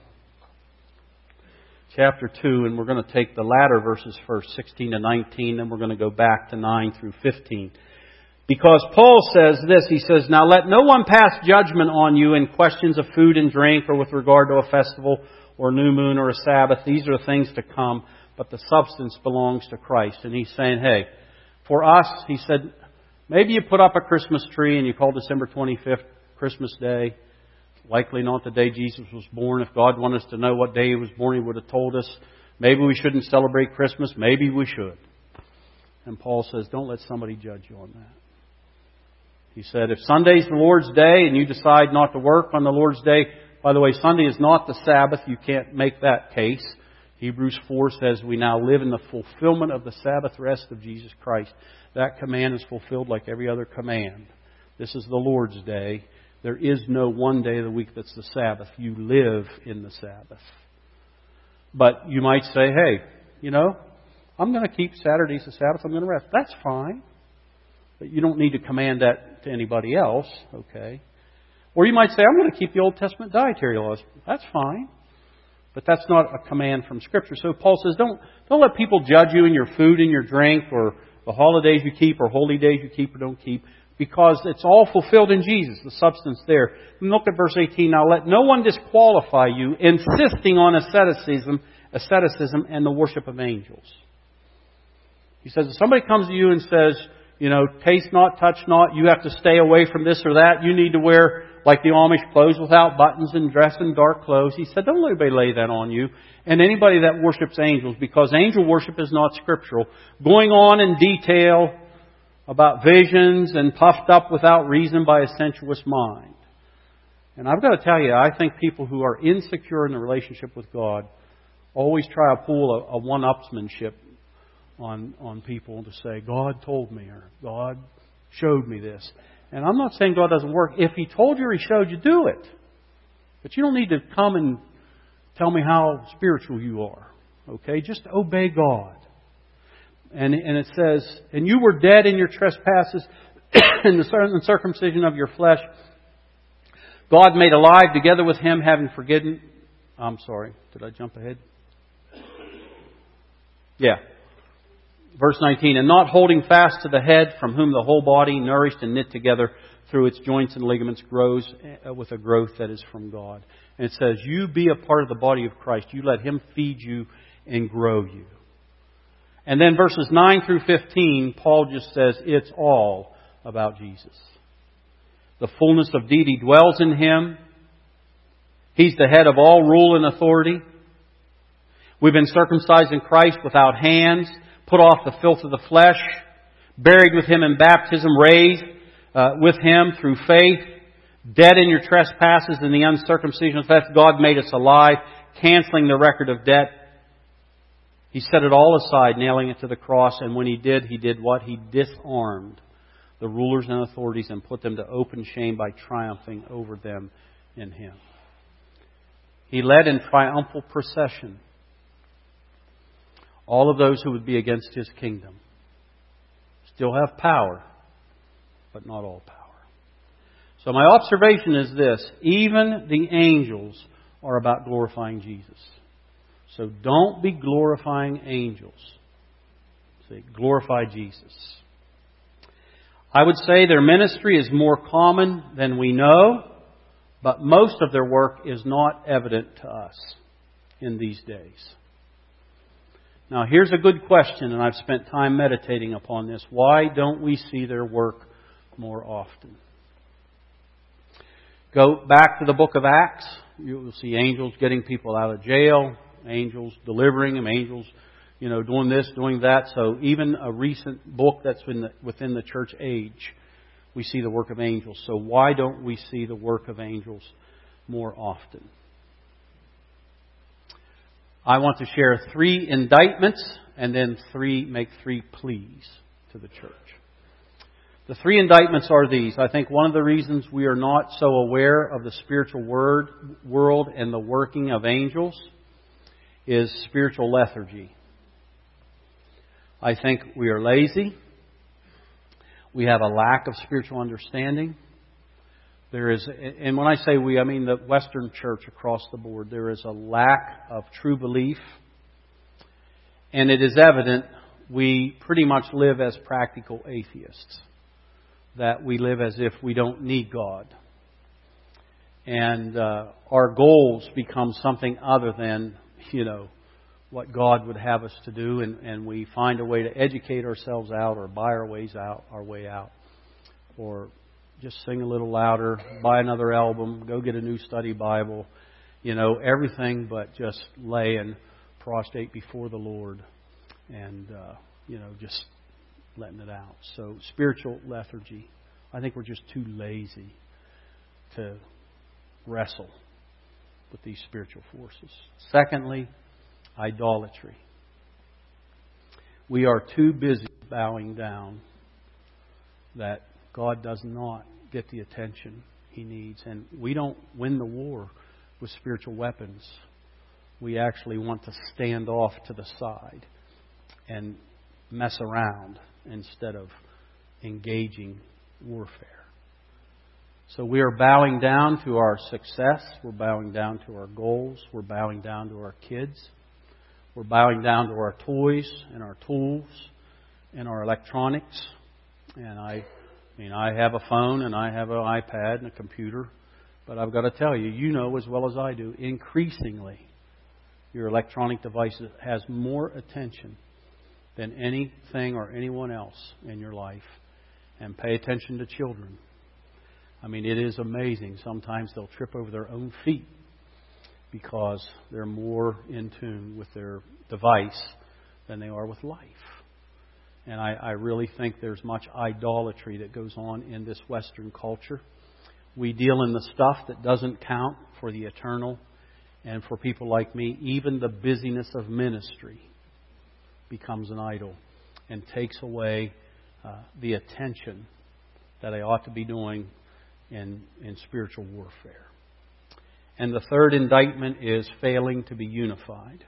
chapter two, and we're going to take the latter verses first, sixteen to nineteen, then we're going to go back to nine through fifteen. Because Paul says this, he says, "Now let no one pass judgment on you in questions of food and drink or with regard to a festival or new moon or a Sabbath. These are things to come, but the substance belongs to Christ." And he's saying, hey, for us, he said, maybe you put up a Christmas tree and you call December twenty-fifth Christmas Day. Likely not the day Jesus was born. If God wanted us to know what day He was born, He would have told us. Maybe we shouldn't celebrate Christmas. Maybe we should. And Paul says, don't let somebody judge you on that. He said, if Sunday's the Lord's Day and you decide not to work on the Lord's Day, by the way, Sunday is not the Sabbath. You can't make that case. Hebrews four says we now live in the fulfillment of the Sabbath rest of Jesus Christ. That command is fulfilled like every other command. This is the Lord's Day. There is no one day of the week that's the Sabbath. You live in the Sabbath. But you might say, hey, you know, I'm going to keep Saturdays the Sabbath. I'm going to rest. That's fine. But you don't need to command that to anybody else, okay? Or you might say, I'm going to keep the Old Testament dietary laws. That's fine. But that's not a command from Scripture. So Paul says, don't, don't let people judge you in your food and your drink or the holidays you keep or holy days you keep or don't keep, because it's all fulfilled in Jesus, the substance there. And look at verse eighteen. Now let no one disqualify you, insisting on asceticism, asceticism and the worship of angels. He says, if somebody comes to you and says, you know, taste not, touch not, you have to stay away from this or that, you need to wear, like the Amish, clothes without buttons and dress in dark clothes. He said, don't let anybody lay that on you. And anybody that worships angels, because angel worship is not scriptural. Going on in detail about visions and puffed up without reason by a sensuous mind. And I've got to tell you, I think people who are insecure in the relationship with God always try to pull a, a one-upsmanship on, on people to say, God told me, or God showed me this. And I'm not saying God doesn't work. If He told you or He showed you, do it. But you don't need to come and tell me how spiritual you are. Okay? Just obey God. And, and it says, and you were dead in your trespasses and the circumcision of your flesh. God made alive together with Him, having forgiven. I'm sorry. Did I jump ahead? Yeah. Verse nineteen, and not holding fast to the head, from whom the whole body, nourished and knit together through its joints and ligaments, grows with a growth that is from God. And it says, you be a part of the body of Christ. You let Him feed you and grow you. And then verses nine through fifteen, Paul just says, it's all about Jesus. The fullness of deity dwells in Him. He's the head of all rule and authority. We've been circumcised in Christ without hands, put off the filth of the flesh, buried with Him in baptism, raised uh, with Him through faith, dead in your trespasses and the uncircumcision of the flesh. God made us alive, canceling the record of debt. He set it all aside, nailing it to the cross. And when He did, He did what? He disarmed the rulers and authorities and put them to open shame by triumphing over them in Him. He led in triumphal procession all of those who would be against His kingdom. Still have power, but not all power. So my observation is this. Even the angels are about glorifying Jesus. So don't be glorifying angels. Say, glorify Jesus. I would say their ministry is more common than we know, but most of their work is not evident to us in these days. Now, here's a good question, and I've spent time meditating upon this. Why don't we see their work more often? Go back to the book of Acts. You'll see angels getting people out of jail, angels delivering them, angels, you know, doing this, doing that. So even a recent book that's in the, within the church age, we see the work of angels. So why don't we see the work of angels more often? I want to share three indictments and then three make three pleas to the church. The three indictments are these. I think one of the reasons we are not so aware of the spiritual word, world and the working of angels is spiritual lethargy. I think we are lazy. We have a lack of spiritual understanding. There is, and when I say we, I mean the Western church across the board. There is a lack of true belief. And it is evident we pretty much live as practical atheists. that we live as if we don't need God. And uh, our goals become something other than, you know, what God would have us to do. And, and we find a way to educate ourselves out or buy our ways out, our way out. Or just sing a little louder, buy another album, go get a new study Bible. You know, everything but just laying prostrate before the Lord and, uh, you know, just letting it out. So spiritual lethargy. I think we're just too lazy to wrestle with these spiritual forces. Secondly, idolatry. We are too busy bowing down that God does not get the attention He needs. And we don't win the war with spiritual weapons. We actually want to stand off to the side and mess around instead of engaging warfare. So we are bowing down to our success. We're bowing down to our goals. We're bowing down to our kids. We're bowing down to our toys and our tools and our electronics. And I, I mean, I have a phone and I have an iPad and a computer. But I've got to tell you, you know as well as I do, increasingly, your electronic device has more attention than anything or anyone else in your life. And pay attention to children. I mean, it is amazing. Sometimes they'll trip over their own feet because they're more in tune with their device than they are with life. And I, I really think there's much idolatry that goes on in this Western culture. We deal in the stuff that doesn't count for the eternal. And for people like me, even the busyness of ministry becomes an idol and takes away uh, the attention that I ought to be doing in, in spiritual warfare. And the third indictment is failing to be unified.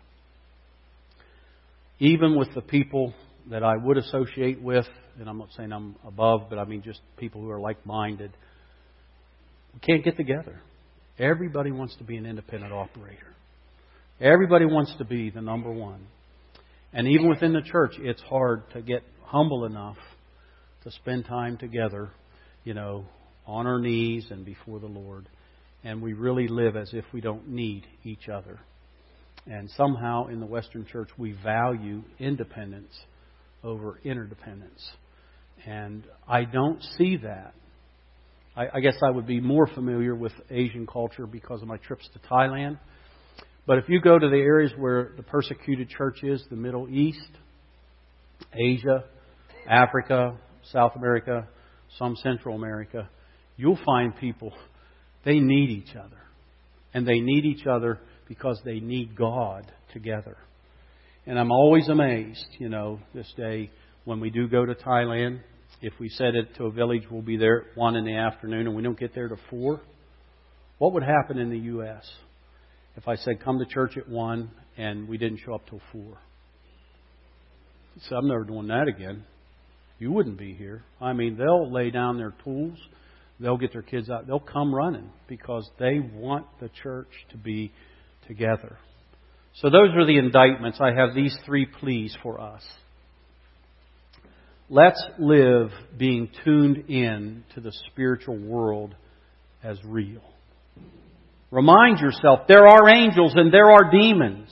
Even with the people that I would associate with, and I'm not saying I'm above, but I mean just people who are like-minded, we can't get together. Everybody wants to be an independent operator. Everybody wants to be the number one. And even within the church, it's hard to get humble enough to spend time together, you know, on our knees and before the Lord. And we really live as if we don't need each other. And somehow in the Western church, we value independence over interdependence. And I don't see that. I, I guess I would be more familiar with Asian culture because of my trips to Thailand. But if you go to the areas where the persecuted church is, the Middle East, Asia, Africa, South America, some Central America, you'll find people, they need each other. And they need each other because they need God together. And I'm always amazed, you know, this day when we do go to Thailand, if we said it to a village, we'll be there at one in the afternoon and we don't get there to four. What would happen in the U S if I said come to church at one and we didn't show up till four? So I'm never doing that again. You wouldn't be here. I mean, they'll lay down their tools. They'll get their kids out. They'll come running because they want the church to be together. So those are the indictments. I have these three pleas for us. Let's live being tuned in to the spiritual world as real. Remind yourself there are angels and there are demons.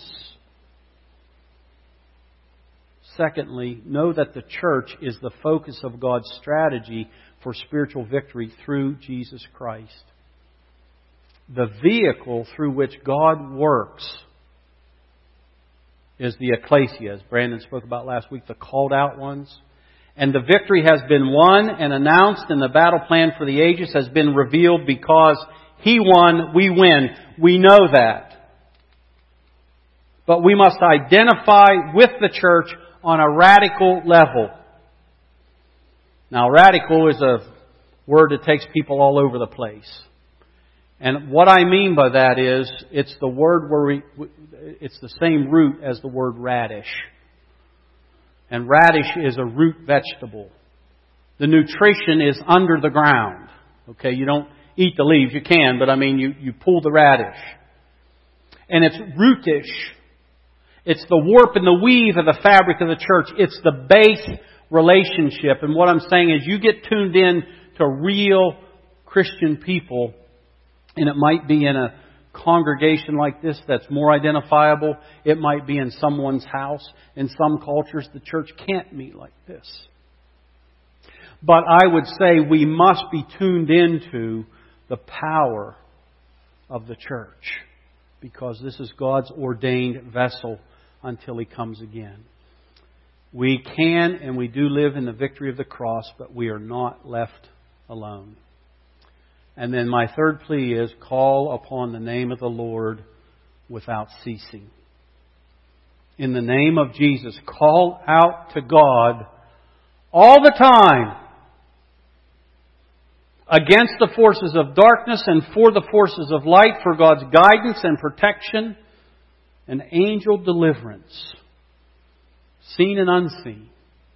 Secondly, know that the church is the focus of God's strategy for spiritual victory through Jesus Christ. The vehicle through which God works is the ecclesia, as Brandon spoke about last week, the called out ones. And the victory has been won and announced, and the battle plan for the ages has been revealed because He won, we win. We know that. But we must identify with the church on a radical level. Now, radical is a word that takes people all over the place. And what I mean by that is, it's the word where we, it's the same root as the word radish. And radish is a root vegetable. The nutrition is under the ground. Okay, you don't eat the leaves. You can, but I mean, you, you pull the radish. And it's rootish. It's the warp and the weave of the fabric of the church. It's the base relationship. And what I'm saying is you get tuned in to real Christian people, and it might be in a congregation like this that's more identifiable. It might be in someone's house. In some cultures, the church can't meet like this. But I would say we must be tuned into the power of the church, because this is God's ordained vessel until He comes again. We can and we do live in the victory of the cross, but we are not left alone. And then my third plea is, call upon the name of the Lord without ceasing. In the name of Jesus, call out to God all the time against the forces of darkness and for the forces of light, for God's guidance and protection and angel deliverance, seen and unseen.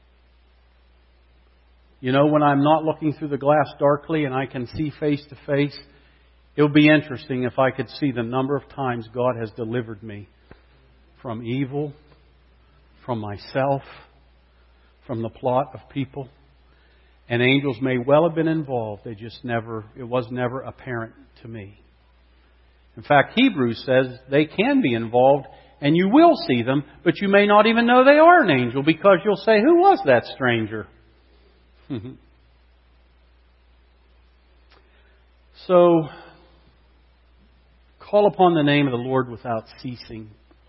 You know, when I'm not looking through the glass darkly and I can see face to face, it would be interesting if I could see the number of times God has delivered me from evil, from myself, from the plot of people. And angels may well have been involved. They just never, it was never apparent to me. In fact, Hebrews says they can be involved and you will see them, but you may not even know they are an angel, because you'll say, who was that stranger? So, call upon the name of the Lord without ceasing.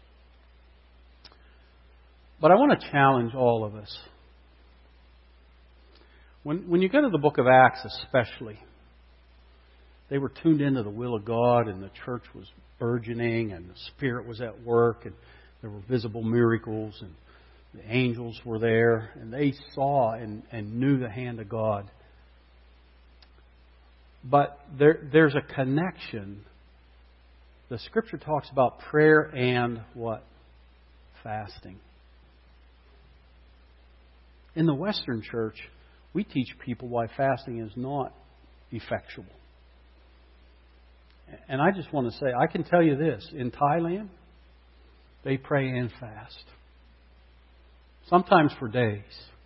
But I want to challenge all of us. When, when you go to the book of Acts especially, they were tuned into the will of God, and the church was burgeoning, and the Spirit was at work, and there were visible miracles, and the angels were there, and they saw and, and knew the hand of God. But there, there's a connection. The Scripture talks about prayer and what? Fasting. In the Western church, we teach people why fasting is not effectual. And I just want to say, I can tell you this. In Thailand, they pray and fast. Sometimes for days.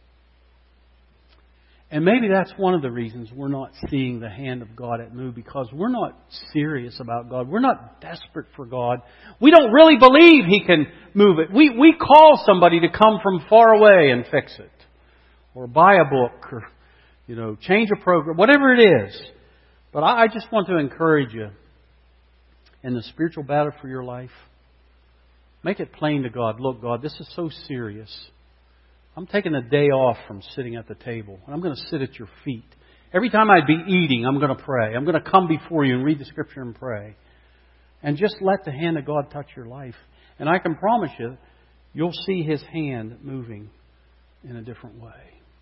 And maybe that's one of the reasons we're not seeing the hand of God at move, because we're not serious about God. We're not desperate for God. We don't really believe He can move it. We, we call somebody to come from far away and fix it. Or buy a book, or, you know, change a program, whatever it is. But I, I just want to encourage you, in the spiritual battle for your life, make it plain to God. Look, God, this is so serious. I'm taking a day off from sitting at the table, and I'm going to sit at your feet. Every time I'd be eating, I'm going to pray. I'm going to come before you and read the Scripture and pray. And just let the hand of God touch your life. And I can promise you, you'll see His hand moving in a different way.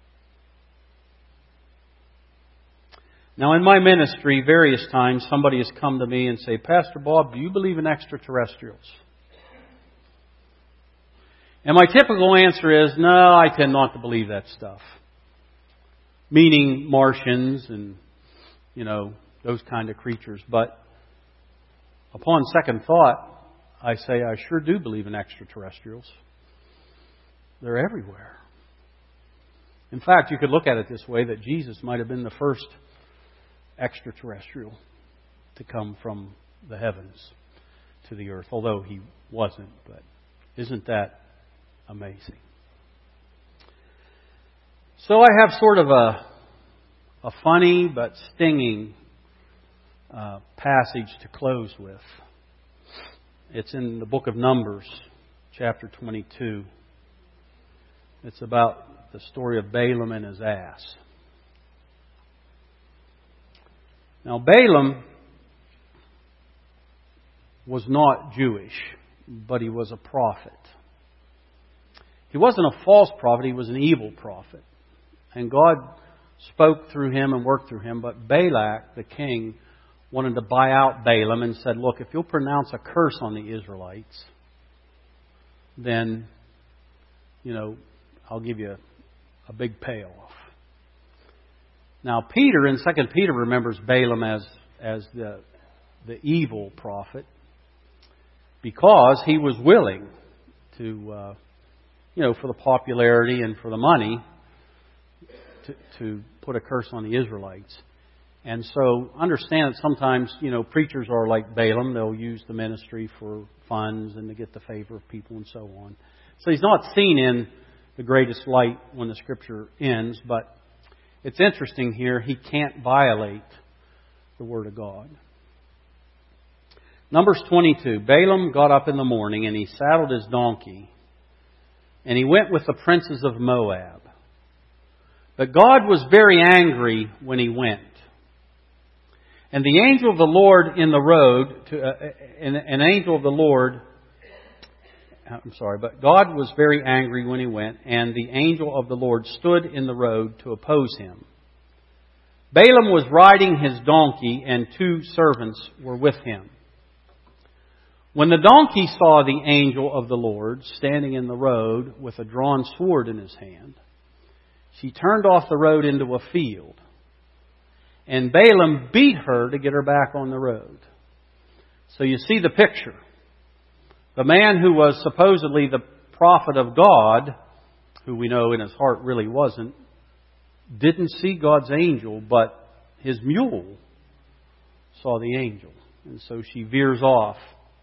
Now, in my ministry, various times, somebody has come to me and say, Pastor Bob, do you believe in extraterrestrials? And my typical answer is, no, I tend not to believe that stuff. Meaning Martians and, you know, those kind of creatures. But upon second thought, I say I sure do believe in extraterrestrials. They're everywhere. In fact, you could look at it this way, that Jesus might have been the first extraterrestrial to come from the heavens to the earth, although He wasn't. But isn't that amazing? So I have sort of a a funny but stinging uh, passage to close with. It's in the book of Numbers, chapter twenty-two. It's about the story of Balaam and his ass. Now, Balaam was not Jewish, but he was a prophet. He wasn't a false prophet, he was an evil prophet. And God spoke through him and worked through him, but Balak, the king, wanted to buy out Balaam and said, look, if you'll pronounce a curse on the Israelites, then, you know, I'll give you a, a big payoff. Now, Peter in Second Peter remembers Balaam as, as the, the evil prophet, because he was willing to, uh, you know, for the popularity and for the money, to, to put a curse on the Israelites. And so understand that sometimes, you know, preachers are like Balaam. They'll use the ministry for funds and to get the favor of people and so on. So he's not seen in the greatest light when the Scripture ends, but it's interesting here, he can't violate the Word of God. Numbers twenty-two. Balaam got up in the morning and he saddled his donkey and he went with the princes of Moab. But God was very angry when he went. And the angel of the Lord in the road, to, uh, an, an angel of the Lord, I'm sorry, but God was very angry when he went, and the angel of the Lord stood in the road to oppose him. Balaam was riding his donkey, and two servants were with him. When the donkey saw the angel of the Lord standing in the road with a drawn sword in his hand, she turned off the road into a field. And Balaam beat her to get her back on the road. So you see the picture. The man who was supposedly the prophet of God, who we know in his heart really wasn't, didn't see God's angel, but his mule saw the angel. And so she veers off.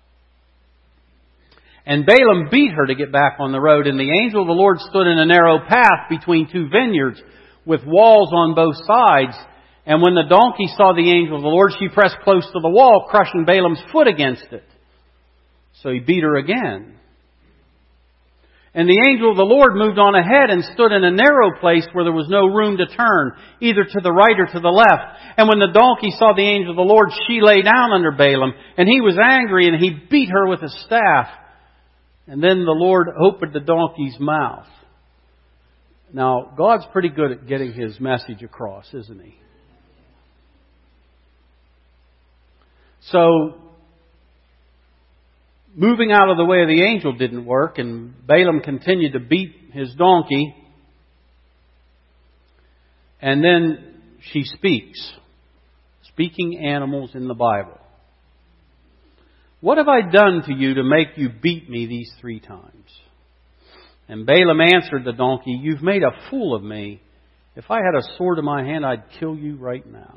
And Balaam beat her to get back on the road. And the angel of the Lord stood in a narrow path between two vineyards with walls on both sides. And when the donkey saw the angel of the Lord, she pressed close to the wall, crushing Balaam's foot against it. So he beat her again. And the angel of the Lord moved on ahead and stood in a narrow place where there was no room to turn, either to the right or to the left. And when the donkey saw the angel of the Lord, she lay down under Balaam. And he was angry, and he beat her with his staff. And then the Lord opened the donkey's mouth. Now, God's pretty good at getting His message across, isn't He? So, moving out of the way of the angel didn't work, and Balaam continued to beat his donkey. And then she speaks. Speaking animals in the Bible. What have I done to you to make you beat me these three times? And Balaam answered the donkey, You've made a fool of me. If I had a sword in my hand, I'd kill you right now.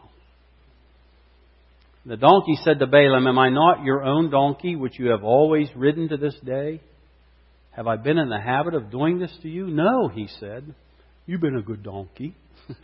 The donkey said to Balaam, Am I not your own donkey, which you have always ridden to this day? Have I been in the habit of doing this to you? No, he said. You've been a good donkey.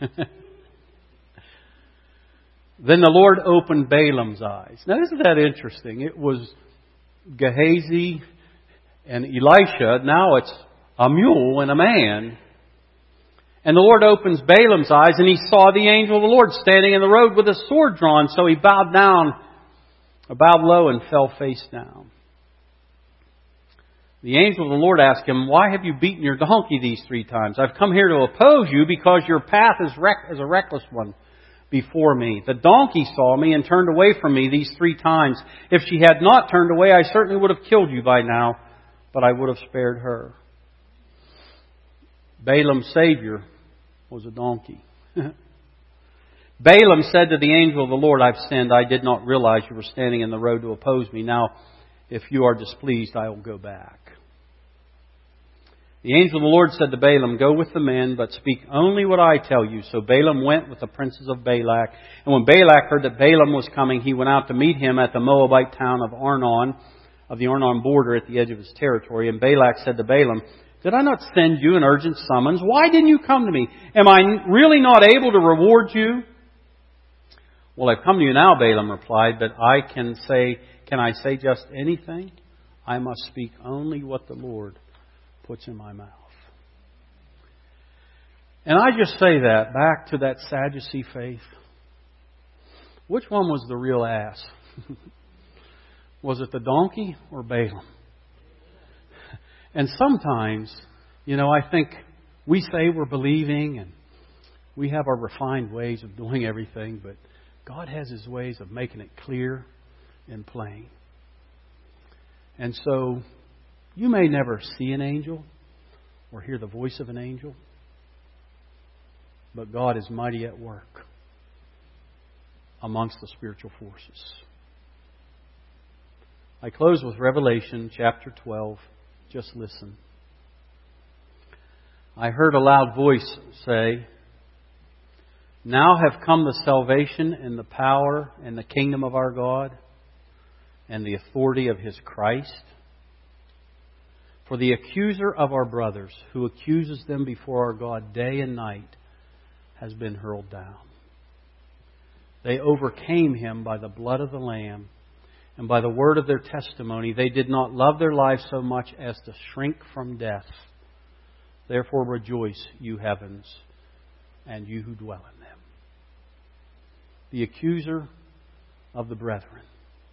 Then the Lord opened Balaam's eyes. Now, isn't that interesting? It was Gehazi and Elisha. Now it's a mule and a man. And the Lord opens Balaam's eyes, and he saw the angel of the Lord standing in the road with a sword drawn. So he bowed down, or bowed low and fell face down. The angel of the Lord asked him, Why have you beaten your donkey these three times? I've come here to oppose you because your path is, rec- is a reckless one before me. The donkey saw me and turned away from me these three times. If she had not turned away, I certainly would have killed you by now, but I would have spared her. Balaam's savior was a donkey. Balaam said to the angel of the Lord, I've sinned. I did not realize you were standing in the road to oppose me. Now, if you are displeased, I will go back. The angel of the Lord said to Balaam, Go with the men, but speak only what I tell you. So Balaam went with the princes of Balak. And when Balak heard that Balaam was coming, he went out to meet him at the Moabite town of Arnon, of the Arnon border at the edge of his territory. And Balak said to Balaam, Did I not send you an urgent summons? Why didn't you come to me? Am I really not able to reward you? Well, I've come to you now, Balaam replied, but I can say, can I say just anything? I must speak only what the Lord puts in my mouth. And I just say that, back to that Sadducee faith. Which one was the real ass? Was it the donkey or Balaam? And sometimes, you know, I think we say we're believing and we have our refined ways of doing everything, but God has His ways of making it clear and plain. And so, you may never see an angel or hear the voice of an angel, but God is mighty at work amongst the spiritual forces. I close with Revelation chapter twelve. Just listen. I heard a loud voice say, Now have come the salvation and the power and the kingdom of our God and the authority of His Christ. For the accuser of our brothers, who accuses them before our God day and night, has been hurled down. They overcame him by the blood of the Lamb and by the word of their testimony. They did not love their lives so much as to shrink from death. Therefore rejoice, you heavens, and you who dwell in them. The accuser of the brethren,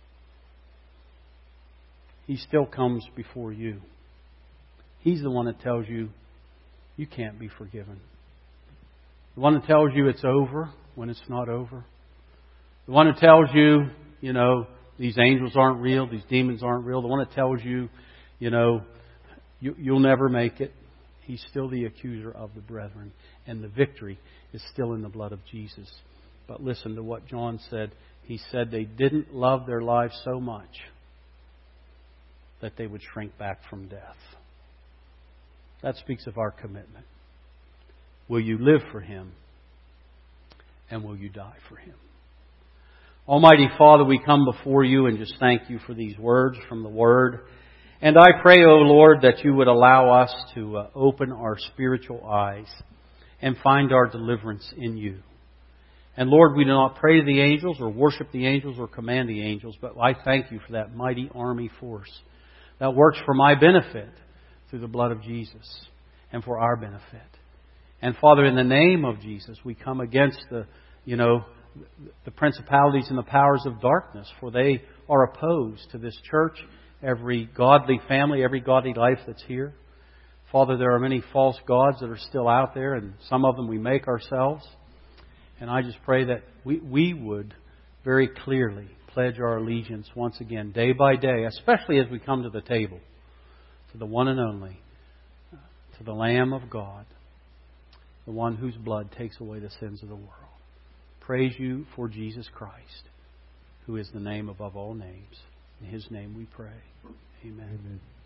he still comes before you. He's the one that tells you you can't be forgiven. The one that tells you it's over when it's not over. The one that tells you, you know, these angels aren't real, these demons aren't real. The one that tells you, you know, you, you'll never make it. He's still the accuser of the brethren. And the victory is still in the blood of Jesus. But listen to what John said. He said they didn't love their lives so much that they would shrink back from death. That speaks of our commitment. Will you live for Him? And will you die for Him? Almighty Father, we come before You and just thank You for these words from the Word. And I pray, O Lord, that You would allow us to uh, open our spiritual eyes and find our deliverance in You. And Lord, we do not pray to the angels or worship the angels or command the angels, but I thank You for that mighty army force that works for my benefit through the blood of Jesus and for our benefit. And Father, in the name of Jesus, we come against the, you know, the principalities and the powers of darkness, for they are opposed to this church, every godly family, every godly life that's here. Father, there are many false gods that are still out there, and some of them we make ourselves. And I just pray that we, we would very clearly pledge our allegiance once again, day by day, especially as we come to the table, to the one and only, to the Lamb of God, the one whose blood takes away the sins of the world. Praise You for Jesus Christ, who is the name above all names. In His name we pray. Amen. Amen.